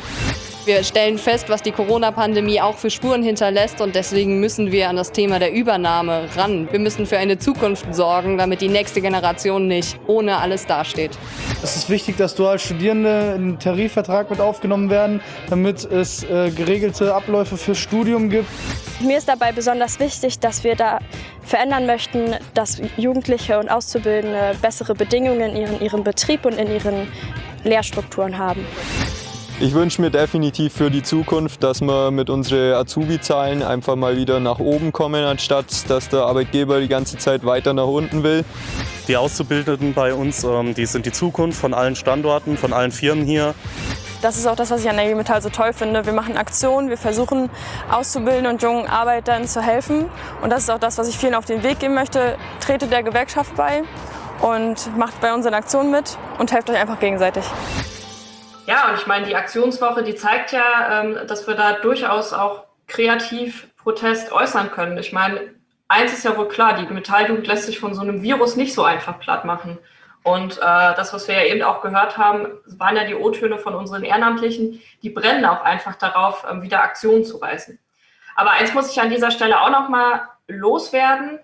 Wir stellen fest, was die Corona-Pandemie auch für Spuren hinterlässt und deswegen müssen wir an das Thema der Übernahme ran. Wir müssen für eine Zukunft sorgen, damit die nächste Generation nicht ohne alles dasteht. Es ist wichtig, dass dual Studierende in den Tarifvertrag mit aufgenommen werden, damit es geregelte Abläufe fürs Studium gibt. Mir ist dabei besonders wichtig, dass wir da verändern möchten, dass Jugendliche und Auszubildende bessere Bedingungen in ihrem Betrieb und in ihren Lehrstrukturen haben. Ich wünsche mir definitiv für die Zukunft, dass wir mit unseren Azubi-Zahlen einfach mal wieder nach oben kommen, anstatt dass der Arbeitgeber die ganze Zeit weiter nach unten will. Die Auszubildenden bei uns, die sind die Zukunft von allen Standorten, von allen Firmen hier. Das ist auch das, was ich an der IG Metall so toll finde. Wir machen Aktionen, wir versuchen Auszubildenden und jungen Arbeitern zu helfen. Und das ist auch das, was ich vielen auf den Weg geben möchte. Tretet der Gewerkschaft bei und macht bei unseren Aktionen mit und helft euch einfach gegenseitig. Ja, und ich meine, die Aktionswoche, die zeigt ja, dass wir da durchaus auch kreativ Protest äußern können. Ich meine, eins ist ja wohl klar, die Metalljugend lässt sich von so einem Virus nicht so einfach platt machen. Und das, was wir ja eben auch gehört haben, waren ja die O-Töne von unseren Ehrenamtlichen, die brennen auch einfach darauf, wieder Aktionen zu reißen. Aber eins muss ich an dieser Stelle auch noch mal loswerden.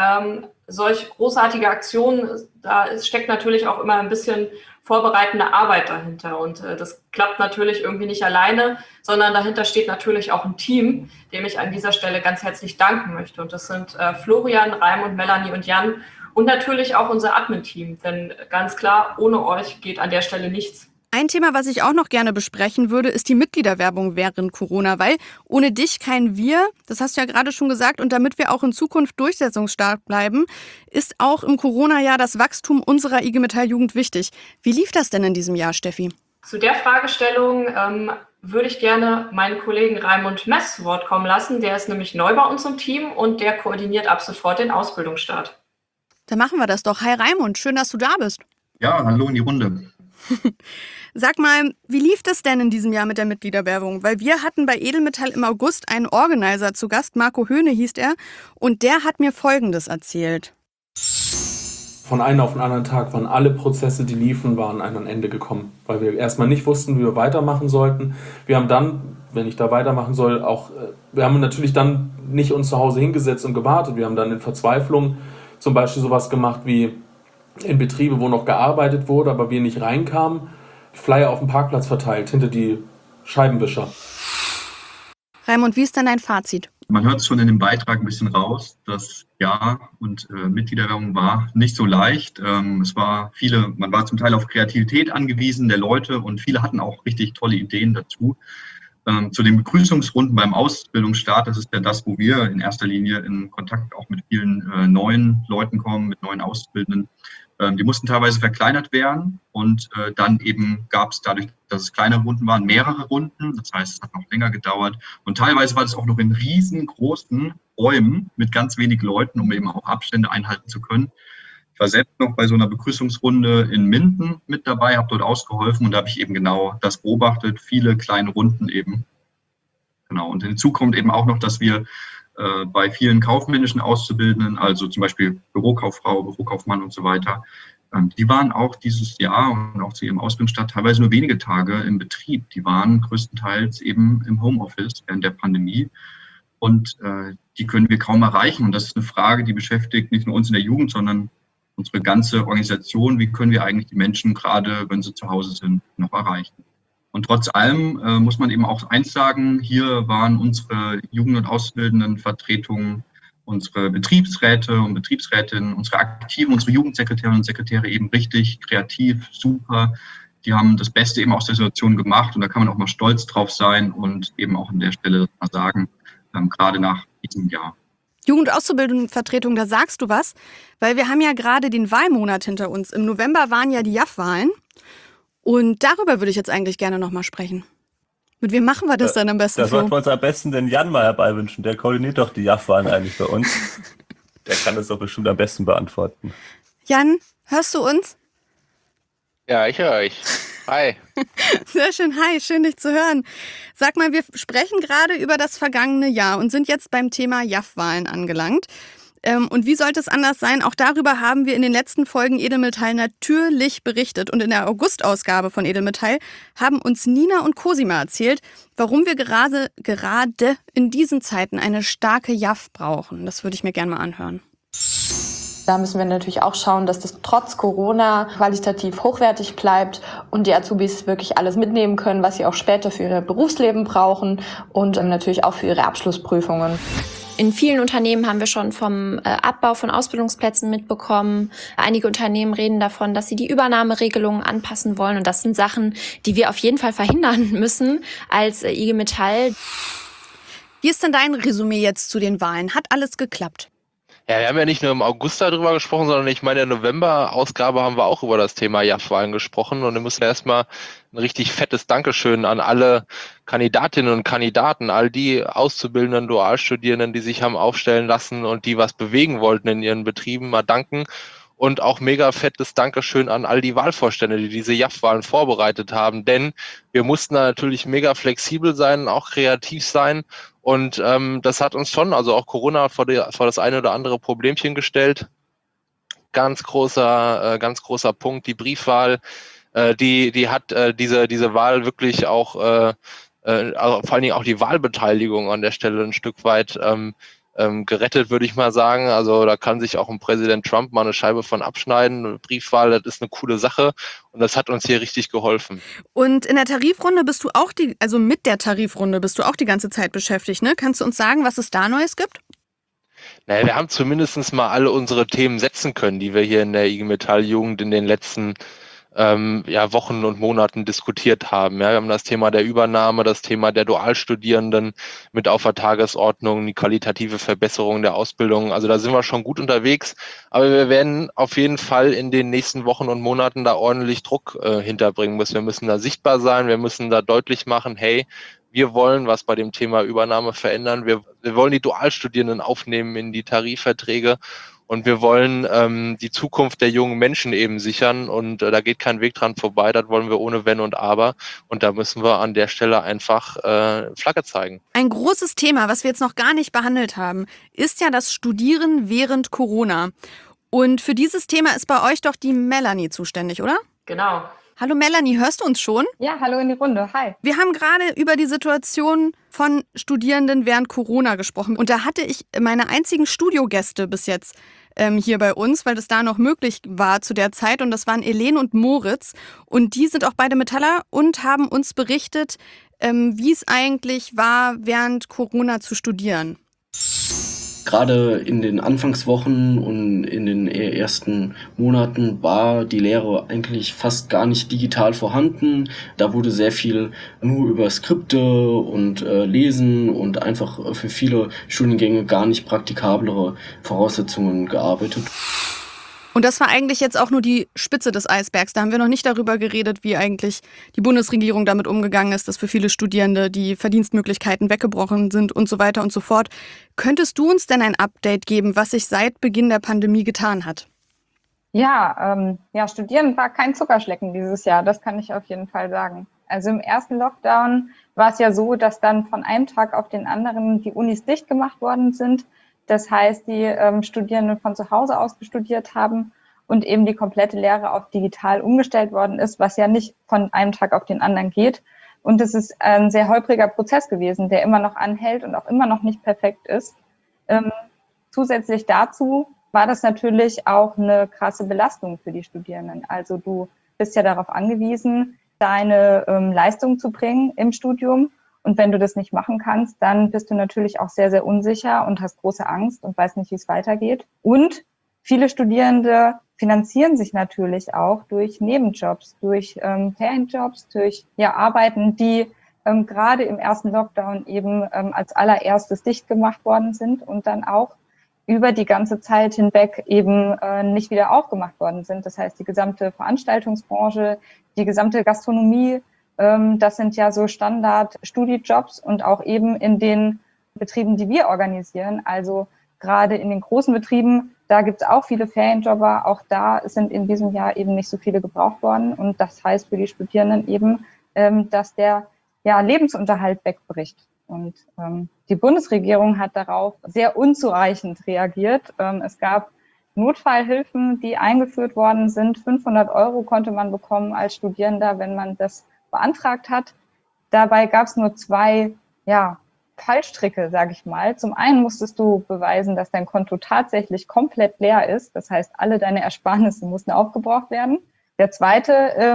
Solch großartige Aktionen, da steckt natürlich auch immer ein bisschen vorbereitende Arbeit dahinter. Und das klappt natürlich irgendwie nicht alleine, sondern dahinter steht natürlich auch ein Team, dem ich an dieser Stelle ganz herzlich danken möchte. Und das sind Florian, Raimund, Melanie und Jan und natürlich auch unser Admin-Team. Denn ganz klar, ohne euch geht an der Stelle nichts. Ein Thema, was ich auch noch gerne besprechen würde, ist die Mitgliederwerbung während Corona, weil ohne dich kein Wir, das hast du ja gerade schon gesagt, und damit wir auch in Zukunft durchsetzungsstark bleiben, ist auch im Corona-Jahr das Wachstum unserer IG Metall Jugend wichtig. Wie lief das denn in diesem Jahr, Steffi? Zu der Fragestellung würde ich gerne meinen Kollegen Raimund Mess zu Wort kommen lassen. Der ist nämlich neu bei uns im Team und der koordiniert ab sofort den Ausbildungsstart. Dann machen wir das doch. Hi Raimund, schön, dass du da bist. Ja, hallo in die Runde. Sag mal, wie lief das denn in diesem Jahr mit der Mitgliederwerbung? Weil wir hatten bei Edelmetall im August einen Organizer zu Gast, Marco Höhne hieß er, und der hat mir Folgendes erzählt. Von einem auf den anderen Tag waren alle Prozesse, die liefen, waren an ein Ende gekommen, weil wir erstmal nicht wussten, wie wir weitermachen sollten. Wir haben dann, wenn ich da weitermachen soll, wir haben natürlich dann nicht uns zu Hause hingesetzt und gewartet. Wir haben dann in Verzweiflung zum Beispiel sowas gemacht wie in Betriebe, wo noch gearbeitet wurde, aber wir nicht reinkamen, Flyer auf dem Parkplatz verteilt, hinter die Scheibenwischer. Raimund, wie ist denn dein Fazit? Man hört es schon in dem Beitrag ein bisschen raus, das Jahr und Mitgliederwerbung war nicht so leicht. Man war zum Teil auf Kreativität angewiesen der Leute und viele hatten auch richtig tolle Ideen dazu. Zu den Begrüßungsrunden beim Ausbildungsstart, das ist ja das, wo wir in erster Linie in Kontakt auch mit vielen neuen Leuten kommen, mit neuen Auszubildenden. Die mussten teilweise verkleinert werden und dann eben gab es dadurch, dass es kleinere Runden waren, mehrere Runden. Das heißt, es hat noch länger gedauert. Und teilweise war das auch noch in riesengroßen Räumen mit ganz wenig Leuten, um eben auch Abstände einhalten zu können. Ich war selbst noch bei so einer Begrüßungsrunde in Minden mit dabei, habe dort ausgeholfen und da habe ich eben genau das beobachtet, viele kleine Runden eben. Genau. Und hinzu kommt eben auch noch, dass wir bei vielen kaufmännischen Auszubildenden, also zum Beispiel Bürokauffrau, Bürokaufmann und so weiter, die waren auch dieses Jahr und auch zu ihrem Ausbildungsstart teilweise nur wenige Tage im Betrieb. Die waren größtenteils eben im Homeoffice während der Pandemie und die können wir kaum erreichen. Und das ist eine Frage, die beschäftigt nicht nur uns in der Jugend, sondern unsere ganze Organisation. Wie können wir eigentlich die Menschen, gerade wenn sie zu Hause sind, noch erreichen? Und trotz allem muss man eben auch eins sagen, hier waren unsere Jugend- und Ausbildendenvertretungen, unsere Betriebsräte und Betriebsrätinnen, unsere Aktiven, unsere Jugendsekretärinnen und Sekretäre eben richtig kreativ, super. Die haben das Beste eben aus der Situation gemacht und da kann man auch mal stolz drauf sein und eben auch an der Stelle mal sagen, gerade nach diesem Jahr. Jugend- und Auszubildendenvertretung, da sagst du was, weil wir haben ja gerade den Wahlmonat hinter uns. Im November waren ja die JAF-Wahlen. Und darüber würde ich jetzt eigentlich gerne nochmal sprechen. Mit wem machen wir das dann am besten? Da sollten wir uns am besten den Jan mal herbeiwünschen. Der koordiniert doch die JAF-Wahlen eigentlich bei uns. Der kann das doch bestimmt am besten beantworten. Jan, hörst du uns? Ja, ich höre euch. Hi. Sehr schön, hi, schön dich zu hören. Sag mal, wir sprechen gerade über das vergangene Jahr und sind jetzt beim Thema JAF-Wahlen angelangt. Und wie sollte es anders sein? Auch darüber haben wir in den letzten Folgen Edelmetall natürlich berichtet. Und in der August-Ausgabe von Edelmetall haben uns Nina und Cosima erzählt, warum wir gerade in diesen Zeiten eine starke JAF brauchen. Das würde ich mir gerne mal anhören. Da müssen wir natürlich auch schauen, dass das trotz Corona qualitativ hochwertig bleibt und die Azubis wirklich alles mitnehmen können, was sie auch später für ihr Berufsleben brauchen und natürlich auch für ihre Abschlussprüfungen. In vielen Unternehmen haben wir schon vom Abbau von Ausbildungsplätzen mitbekommen. Einige Unternehmen reden davon, dass sie die Übernahmeregelungen anpassen wollen. Und das sind Sachen, die wir auf jeden Fall verhindern müssen als IG Metall. Wie ist denn dein Resümee jetzt zu den Wahlen? Hat alles geklappt? Ja, wir haben ja nicht nur im August darüber gesprochen, sondern ich meine, in der November-Ausgabe haben wir auch über das Thema JAF-Wahlen gesprochen. Und wir müssen erstmal ein richtig fettes Dankeschön an alle Kandidatinnen und Kandidaten, all die Auszubildenden, Dualstudierenden, die sich haben aufstellen lassen und die was bewegen wollten in ihren Betrieben, mal danken. Und auch mega fettes Dankeschön an all die Wahlvorstände, die diese JAF-Wahlen vorbereitet haben. Denn wir mussten da natürlich mega flexibel sein, auch kreativ sein. Und das hat uns schon, also auch Corona vor das eine oder andere Problemchen gestellt. Ganz großer Punkt, die Briefwahl, die hat diese Wahl wirklich auch, also vor allen Dingen auch die Wahlbeteiligung an der Stelle ein Stück weit gerettet, würde ich mal sagen. Also da kann sich auch ein Präsident Trump mal eine Scheibe von abschneiden. Eine Briefwahl, das ist eine coole Sache und das hat uns hier richtig geholfen. Und in der Tarifrunde bist du auch mit der Tarifrunde bist du auch die ganze Zeit beschäftigt, ne? Kannst du uns sagen, was es da Neues gibt? Naja, wir haben zumindest mal alle unsere Themen setzen können, die wir hier in der IG Metall Jugend in den letzten Wochen und Monaten diskutiert haben. Ja, wir haben das Thema der Übernahme, das Thema der Dualstudierenden mit auf der Tagesordnung, die qualitative Verbesserung der Ausbildung. Also da sind wir schon gut unterwegs. Aber wir werden auf jeden Fall in den nächsten Wochen und Monaten da ordentlich Druck hinterbringen müssen. Wir müssen da sichtbar sein, wir müssen da deutlich machen, hey, wir wollen was bei dem Thema Übernahme verändern. Wir wollen die Dualstudierenden aufnehmen in die Tarifverträge. Und wir wollen die Zukunft der jungen Menschen eben sichern und da geht kein Weg dran vorbei, das wollen wir ohne Wenn und Aber und da müssen wir an der Stelle einfach Flagge zeigen. Ein großes Thema, was wir jetzt noch gar nicht behandelt haben, ist ja das Studieren während Corona. Und für dieses Thema ist bei euch doch die Melanie zuständig, oder? Genau. Hallo Melanie, hörst du uns schon? Ja, hallo in die Runde, hi. Wir haben gerade über die Situation von Studierenden während Corona gesprochen und da hatte ich meine einzigen Studiogäste bis jetzt hier bei uns, weil das da noch möglich war zu der Zeit. Und das waren Elen und Moritz. Und die sind auch beide Metaller und haben uns berichtet, wie es eigentlich war, während Corona zu studieren. Gerade in den Anfangswochen und in den ersten Monaten war die Lehre eigentlich fast gar nicht digital vorhanden. Da wurde sehr viel nur über Skripte und Lesen und einfach für viele Studiengänge gar nicht praktikablere Voraussetzungen gearbeitet. Und das war eigentlich jetzt auch nur die Spitze des Eisbergs. Da haben wir noch nicht darüber geredet, wie eigentlich die Bundesregierung damit umgegangen ist, dass für viele Studierende die Verdienstmöglichkeiten weggebrochen sind und so weiter und so fort. Könntest du uns denn ein Update geben, was sich seit Beginn der Pandemie getan hat? Ja, Studieren war kein Zuckerschlecken dieses Jahr, das kann ich auf jeden Fall sagen. Also im ersten Lockdown war es ja so, dass dann von einem Tag auf den anderen die Unis dicht gemacht worden sind. Das heißt, die Studierenden von zu Hause aus studiert haben und eben die komplette Lehre auf digital umgestellt worden ist, was ja nicht von einem Tag auf den anderen geht. Und es ist ein sehr holpriger Prozess gewesen, der immer noch anhält und auch immer noch nicht perfekt ist. Zusätzlich dazu war das natürlich auch eine krasse Belastung für die Studierenden. Also du bist ja darauf angewiesen, deine Leistung zu bringen im Studium. Und wenn du das nicht machen kannst, dann bist du natürlich auch sehr, sehr unsicher und hast große Angst und weißt nicht, wie es weitergeht. Und viele Studierende finanzieren sich natürlich auch durch Nebenjobs, durch Ferienjobs, durch Arbeiten, die gerade im ersten Lockdown eben als allererstes dicht gemacht worden sind und dann auch über die ganze Zeit hinweg eben nicht wieder aufgemacht worden sind. Das heißt, die gesamte Veranstaltungsbranche, die gesamte Gastronomie, das sind ja so Standard-Studijobs und auch eben in den Betrieben, die wir organisieren. Also gerade in den großen Betrieben, da gibt es auch viele Ferienjobber. Auch da sind in diesem Jahr eben nicht so viele gebraucht worden. Und das heißt für die Studierenden eben, dass der Lebensunterhalt wegbricht. Und die Bundesregierung hat darauf sehr unzureichend reagiert. Es gab Notfallhilfen, die eingeführt worden sind. 500 € konnte man bekommen als Studierender, wenn man das beantragt hat. Dabei gab es nur 2 Fallstricke, sage ich mal. Zum einen musstest du beweisen, dass dein Konto tatsächlich komplett leer ist. Das heißt, alle deine Ersparnisse mussten aufgebraucht werden. Der zweite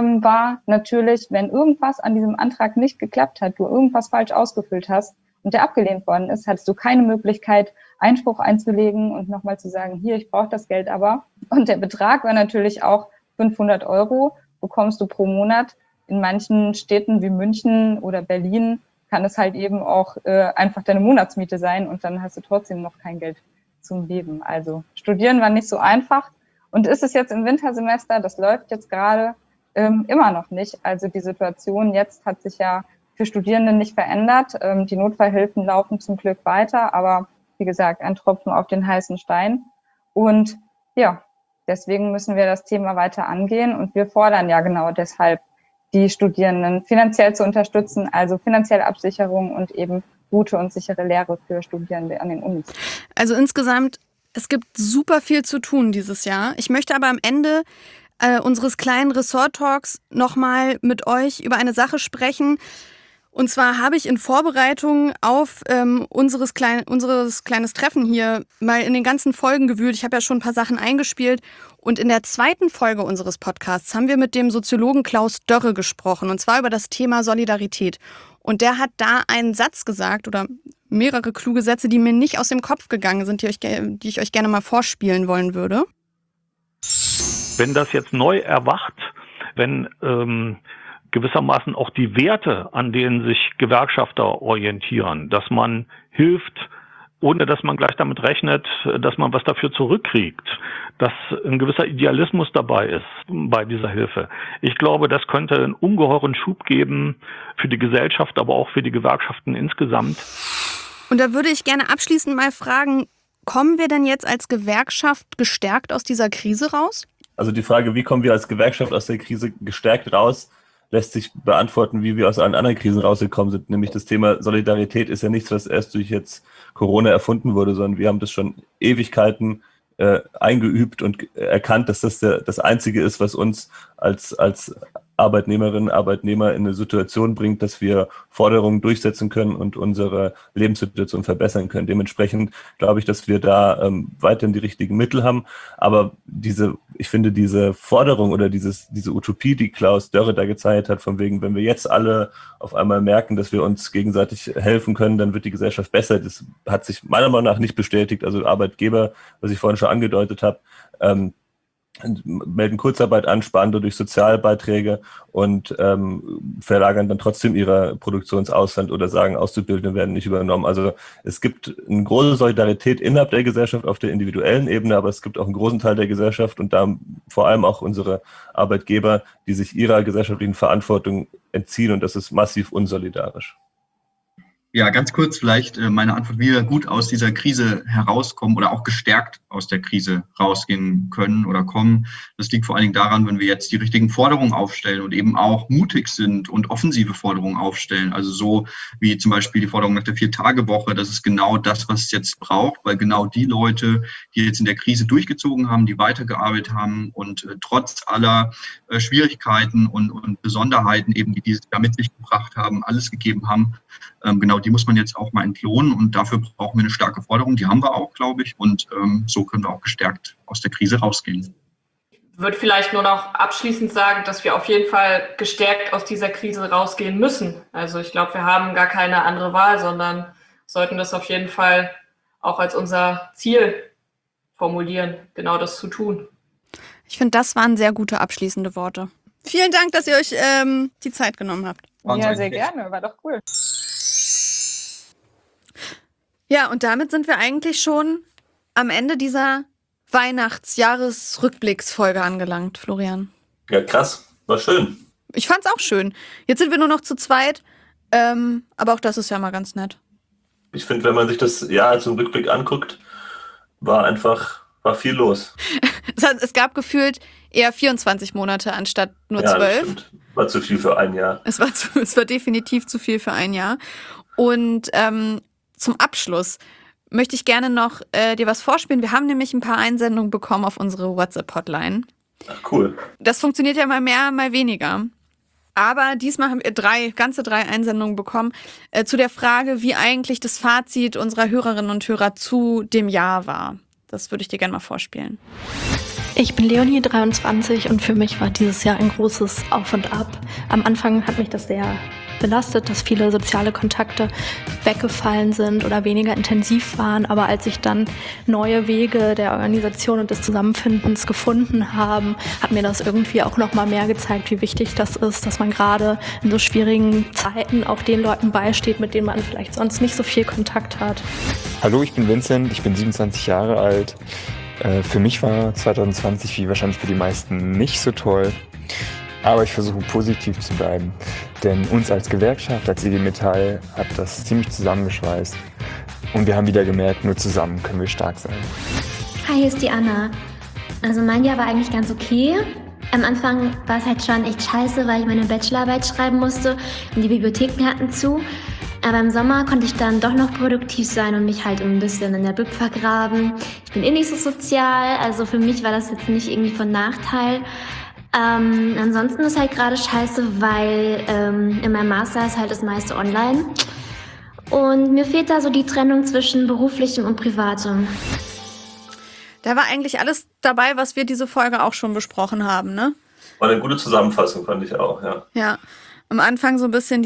war natürlich, wenn irgendwas an diesem Antrag nicht geklappt hat, du irgendwas falsch ausgefüllt hast und der abgelehnt worden ist, hattest du keine Möglichkeit, Einspruch einzulegen und nochmal zu sagen, hier, ich brauche das Geld aber. Und der Betrag war natürlich auch 500 € bekommst du pro Monat. In manchen Städten wie München oder Berlin kann es halt eben auch einfach deine Monatsmiete sein und dann hast du trotzdem noch kein Geld zum Leben. Also Studieren war nicht so einfach und ist es jetzt im Wintersemester, das läuft jetzt gerade immer noch nicht. Also die Situation jetzt hat sich ja für Studierende nicht verändert. Die Notfallhilfen laufen zum Glück weiter, aber wie gesagt, ein Tropfen auf den heißen Stein. Und ja, deswegen müssen wir das Thema weiter angehen und wir fordern ja genau deshalb, die Studierenden finanziell zu unterstützen, also finanzielle Absicherung und eben gute und sichere Lehre für Studierende an den Unis. Also insgesamt, es gibt super viel zu tun dieses Jahr. Ich möchte aber am Ende unseres kleinen Ressort-Talks nochmal mit euch über eine Sache sprechen. Und zwar habe ich in Vorbereitung auf unseres kleines Treffen hier mal in den ganzen Folgen gewühlt. Ich habe ja schon ein paar Sachen eingespielt. Und in der zweiten Folge unseres Podcasts haben wir mit dem Soziologen Klaus Dörre gesprochen. Und zwar über das Thema Solidarität. Und der hat da einen Satz gesagt oder mehrere kluge Sätze, die mir nicht aus dem Kopf gegangen sind, die ich euch gerne mal vorspielen wollen würde. Wenn das jetzt neu erwacht, wenn gewissermaßen auch die Werte, an denen sich Gewerkschafter orientieren, dass man hilft, ohne dass man gleich damit rechnet, dass man was dafür zurückkriegt, dass ein gewisser Idealismus dabei ist bei dieser Hilfe. Ich glaube, das könnte einen ungeheuren Schub geben für die Gesellschaft, aber auch für die Gewerkschaften insgesamt. Und da würde ich gerne abschließend mal fragen, kommen wir denn jetzt als Gewerkschaft gestärkt aus dieser Krise raus? Also die Frage, wie kommen wir als Gewerkschaft aus der Krise gestärkt raus, lässt sich beantworten, wie wir aus allen anderen Krisen rausgekommen sind. Nämlich das Thema Solidarität ist ja nichts, was erst durch jetzt Corona erfunden wurde, sondern wir haben das schon Ewigkeiten eingeübt und erkannt, dass das das Einzige ist, was uns als Arbeitnehmerinnen, Arbeitnehmer in eine Situation bringt, dass wir Forderungen durchsetzen können und unsere Lebenssituation verbessern können. Dementsprechend glaube ich, dass wir da weiterhin die richtigen Mittel haben. Aber ich finde diese Forderung oder diese Utopie, die Klaus Dörre da gezeigt hat, von wegen, wenn wir jetzt alle auf einmal merken, dass wir uns gegenseitig helfen können, dann wird die Gesellschaft besser. Das hat sich meiner Meinung nach nicht bestätigt. Also Arbeitgeber, was ich vorhin schon angedeutet habe, melden Kurzarbeit an, sparen dadurch Sozialbeiträge und verlagern dann trotzdem ihre Produktion ins Ausland oder sagen, Auszubildende werden nicht übernommen. Also es gibt eine große Solidarität innerhalb der Gesellschaft auf der individuellen Ebene, aber es gibt auch einen großen Teil der Gesellschaft und da vor allem auch unsere Arbeitgeber, die sich ihrer gesellschaftlichen Verantwortung entziehen und das ist massiv unsolidarisch. Ja, ganz kurz vielleicht meine Antwort, wie wir gut aus dieser Krise herauskommen oder auch gestärkt aus der Krise rausgehen können oder kommen. Das liegt vor allen Dingen daran, wenn wir jetzt die richtigen Forderungen aufstellen und eben auch mutig sind und offensive Forderungen aufstellen. Also so wie zum Beispiel die Forderung nach der 4-Tage-Woche. Das ist genau das, was es jetzt braucht, weil genau die Leute, die jetzt in der Krise durchgezogen haben, die weitergearbeitet haben und trotz aller Schwierigkeiten und Besonderheiten eben, die dieses Jahr mit sich gebracht haben, alles gegeben haben, genau, die muss man jetzt auch mal entlohnen und dafür brauchen wir eine starke Forderung. Die haben wir auch, glaube ich, und so können wir auch gestärkt aus der Krise rausgehen. Ich würde vielleicht nur noch abschließend sagen, dass wir auf jeden Fall gestärkt aus dieser Krise rausgehen müssen. Also ich glaube, wir haben gar keine andere Wahl, sondern sollten das auf jeden Fall auch als unser Ziel formulieren, genau das zu tun. Ich finde, das waren sehr gute abschließende Worte. Vielen Dank, dass ihr euch die Zeit genommen habt. Ja, sehr gerne, war doch cool. Ja, und damit sind wir eigentlich schon am Ende dieser Weihnachtsjahresrückblicksfolge angelangt, Florian. Ja, krass. War schön. Ich fand's auch schön. Jetzt sind wir nur noch zu zweit, aber auch das ist ja mal ganz nett. Ich finde, wenn man sich das Jahr zum Rückblick anguckt, war viel los. Es gab gefühlt eher 24 Monate anstatt nur 12. Stimmt. War zu viel für ein Jahr. Es war definitiv zu viel für ein Jahr. Und zum Abschluss möchte ich gerne noch dir was vorspielen. Wir haben nämlich ein paar Einsendungen bekommen auf unsere WhatsApp-Hotline. Ach, cool. Das funktioniert ja mal mehr, mal weniger. Aber diesmal haben wir ganze drei Einsendungen bekommen zu der Frage, wie eigentlich das Fazit unserer Hörerinnen und Hörer zu dem Jahr war. Das würde ich dir gerne mal vorspielen. Ich bin Leonie, 23 und für mich war dieses Jahr ein großes Auf und Ab. Am Anfang hat mich das sehr belastet, dass viele soziale Kontakte weggefallen sind oder weniger intensiv waren. Aber als ich dann neue Wege der Organisation und des Zusammenfindens gefunden habe, hat mir das irgendwie auch noch mal mehr gezeigt, wie wichtig das ist, dass man gerade in so schwierigen Zeiten auch den Leuten beisteht, mit denen man vielleicht sonst nicht so viel Kontakt hat. Hallo, ich bin Vincent, ich bin 27 Jahre alt. Für mich war 2020 wie wahrscheinlich für die meisten nicht so toll. Aber ich versuche positiv zu bleiben, denn uns als Gewerkschaft, als IG Metall, hat das ziemlich zusammengeschweißt. Und wir haben wieder gemerkt, nur zusammen können wir stark sein. Hi, hier ist die Anna. Also mein Jahr war eigentlich ganz okay. Am Anfang war es halt schon echt scheiße, weil ich meine Bachelorarbeit schreiben musste und die Bibliotheken hatten zu. Aber im Sommer konnte ich dann doch noch produktiv sein und mich halt ein bisschen in der Bib vergraben. Ich bin nicht so sozial, also für mich war das jetzt nicht irgendwie von Nachteil. Ansonsten ist halt gerade scheiße, weil in meinem Master ist halt das meiste online. Und mir fehlt da so die Trennung zwischen beruflichem und privatem. Da war eigentlich alles dabei, was wir diese Folge auch schon besprochen haben, ne? War eine gute Zusammenfassung, fand ich auch, ja. Ja, am Anfang so ein bisschen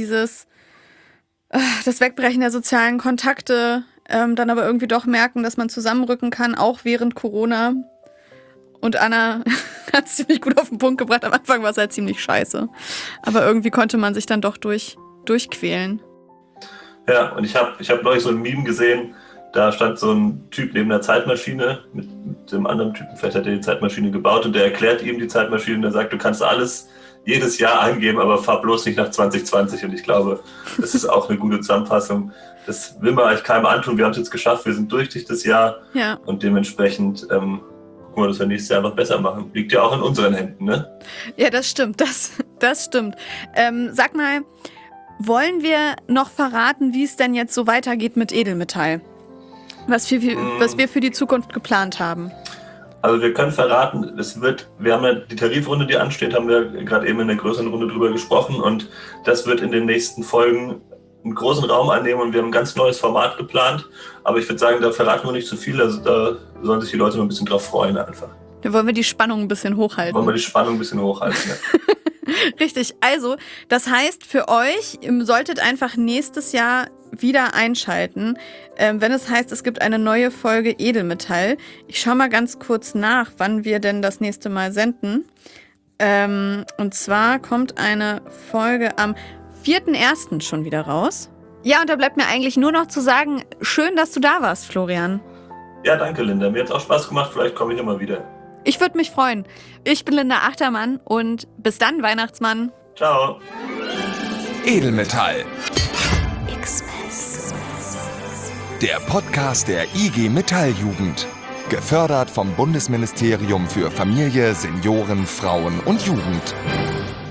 das Wegbrechen der sozialen Kontakte, dann aber irgendwie doch merken, dass man zusammenrücken kann, auch während Corona. Und Anna hat es ziemlich gut auf den Punkt gebracht. Am Anfang war es halt ziemlich scheiße. Aber irgendwie konnte man sich dann doch durchquälen. Ja, und ich hab neulich so ein Meme gesehen, da stand so ein Typ neben der Zeitmaschine mit dem anderen Typen, vielleicht hat er die Zeitmaschine gebaut und der erklärt ihm die Zeitmaschine und er sagt, du kannst alles jedes Jahr angeben, aber fahr bloß nicht nach 2020. Und ich glaube, das ist auch eine gute Zusammenfassung. Das will man eigentlich keinem antun. Wir haben es jetzt geschafft, wir sind durch das Jahr. Ja. Und dementsprechend gucken wir, dass wir nächstes Jahr noch besser machen. Liegt ja auch in unseren Händen, ne? Ja, das stimmt. Das stimmt. Sag mal, wollen wir noch verraten, wie es denn jetzt so weitergeht mit Edelmetall? Was wir für die Zukunft geplant haben? Also wir können verraten, wir haben ja die Tarifrunde, die ansteht, haben wir gerade eben in der größeren Runde drüber gesprochen und das wird in den nächsten Folgen einen großen Raum einnehmen und wir haben ein ganz neues Format geplant. Aber ich würde sagen, da verraten wir nicht zu viel, also da sollen sich die Leute noch ein bisschen drauf freuen einfach. Da wollen wir die Spannung ein bisschen hochhalten. Ja. Richtig, also das heißt für euch, ihr solltet einfach nächstes Jahr wieder einschalten, wenn es heißt, es gibt eine neue Folge Edelmetall. Ich schaue mal ganz kurz nach, wann wir denn das nächste Mal senden. Und zwar kommt eine Folge am 4.1. schon wieder raus. Ja, und da bleibt mir eigentlich nur noch zu sagen, schön, dass du da warst, Florian. Ja, danke, Linda. Mir hat es auch Spaß gemacht. Vielleicht komme ich immer wieder. Ich würde mich freuen. Ich bin Linda Achtermann und bis dann, Weihnachtsmann. Ciao. Edelmetall. Der Podcast der IG Metalljugend. Gefördert vom Bundesministerium für Familie, Senioren, Frauen und Jugend.